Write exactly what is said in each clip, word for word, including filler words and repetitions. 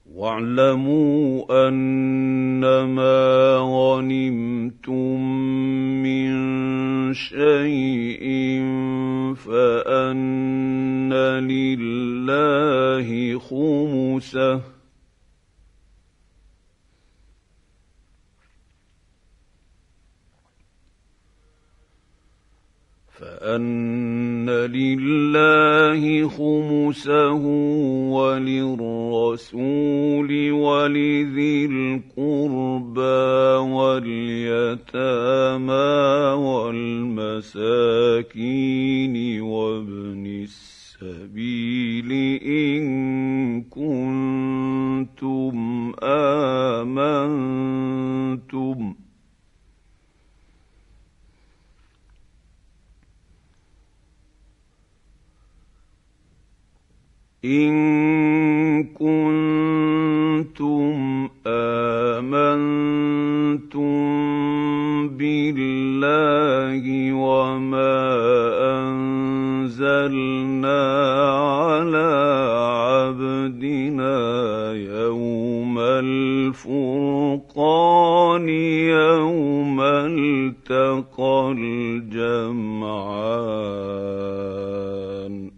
واعلموا أنما غنمتم من شيء فأن لله خمسه فأن لله خمسه وللرسول ولذي القربى واليتامى والمساكين وابن السبيل إن كنتم آمنتم إن كنتم آمنتم بالله وما أنزلنا على عبدنا يوم الفرقان يوم التقى الجمعان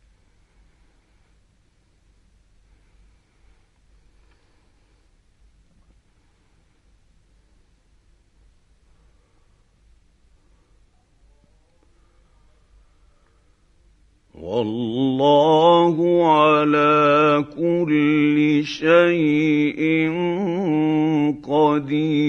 والله على كل شيء قدير.